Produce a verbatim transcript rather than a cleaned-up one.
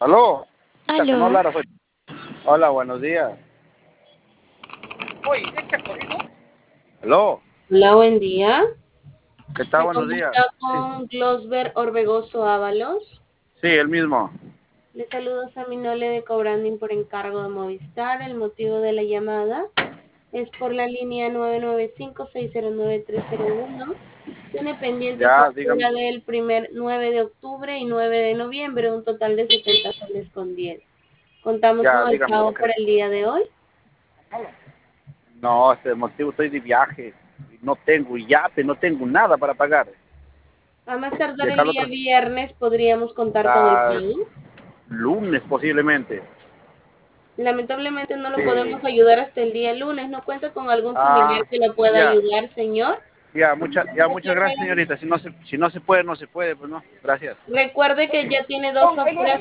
Aló, chica, que no Aló, hablaras hoy. Hola, buenos días. Oye, ¿echa corrido? Aló, hola, buen día. ¿qué tal? Se Buenos días. comunica Sí, con Glosber Orbegoso Ábalos. sí, el mismo. Le saludo a Saminole de Cobranding por encargo de Movistar. El motivo de la llamada es por la línea nueve nueve cinco seis cero nueve tres cero uno. Tiene pendiente Ya, dígame. factura del primer nueve de octubre y nueve de noviembre, un total de setenta soles con diez. Contamos Ya, con el dígame lo pago que... para el día de hoy. No, este motivo estoy de viaje. No tengo yape, no tengo nada para pagar. A más tardar el Dejarlo día otro... viernes podríamos contar con el La pago. lunes posiblemente. Lamentablemente no lo Sí. podemos ayudar hasta el día lunes. ¿No cuenta con algún familiar Ah, que lo pueda ya, ayudar, señor? ya, mucha, ya, muchas Recuerde, gracias, señorita. Si no se, si no se puede, no se puede, pues no. Gracias. recuerde que ya tiene dos facturas